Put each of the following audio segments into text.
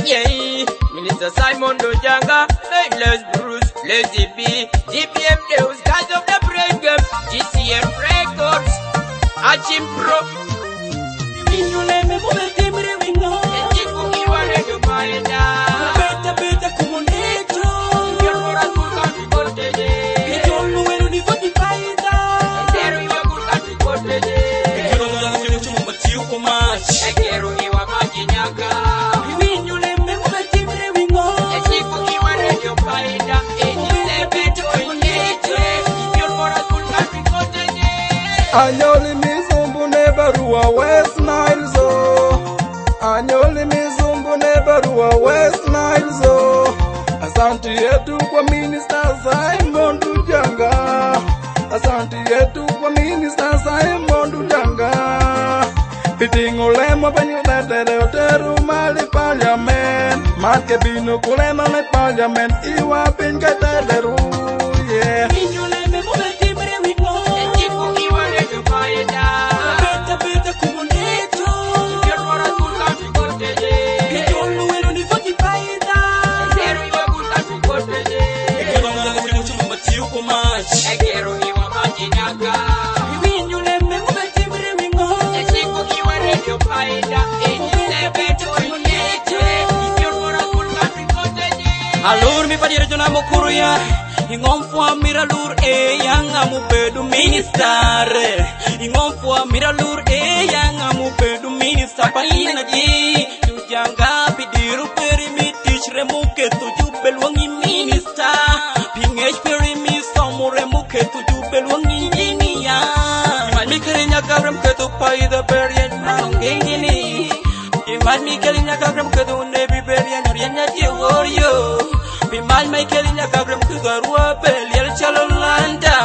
Yeah, Minister Simon Dojanga, Les Bruce, Lazy B, GPM News, Guys of the Brain Game, GCM Records, Achim Pro. Anyoli mizumbu nebarua West Nile zo. Anyoli mizumbu nebarua West Nile zo. Asante yetu kwa Minister Simon Dojanga. Asante yetu kwa Minister Simon Dojanga. Pitingo lemo banyo datere oteru mali parliament. Marke bino kulema me parliament iwa pinga dateru. Yeah. Alur mi padire jona mokuru ya ingomfwa miralur yang amupedu minister ingomfwa miralur yang amupedu minister palina ji Dojanga pidiru perimitich remuke tujubel wangi minister pingech perimi somure muke tujubel wangi jinia iman mi kerinya kabrem ketu paida berian nangengini iman mi kerinya kabrem ketu nebi berian arianya jeworio Bimal Michael in a cabram to Garua, Belial Chalolanda.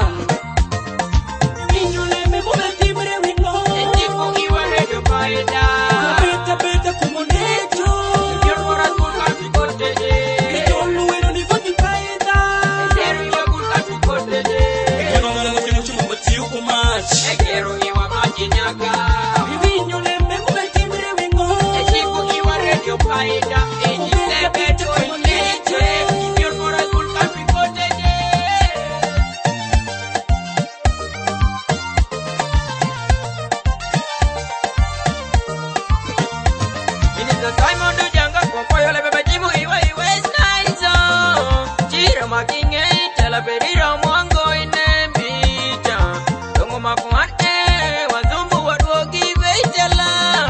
Simon Dojanga, Poyo Lebe Jimu, West Nile Zone. Jira Makinge, Telapedira Mwango in the beach. Tongo Makuate, Wazumbu, what will give Tela.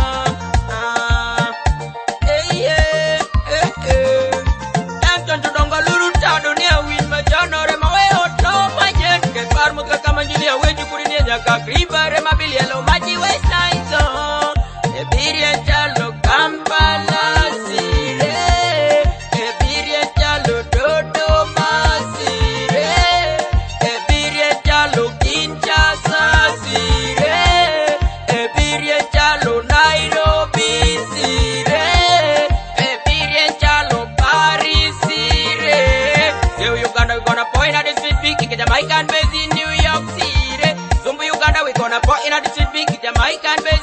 Anton to Dongaluru, Tadonia, Win Majano, Remawe, Otto, Majet, Parmuka Kamanjilia, where you put in Yaka, Creeper, Remabilia, Maji, West Nile Zone. Ebiria Jalo Kampala Sire, Ebiria Jalo Dodo Masire, Ebiria Jalo Kinshasa Sire, Ebiria Jalo Nairobi Sire, Ebiria Jalo Paris Sire. Yo Uganda, we gonna point at the street big, Jamaican base in New York City. Zumbu Uganda, we gonna point at the street big, Jamaican base.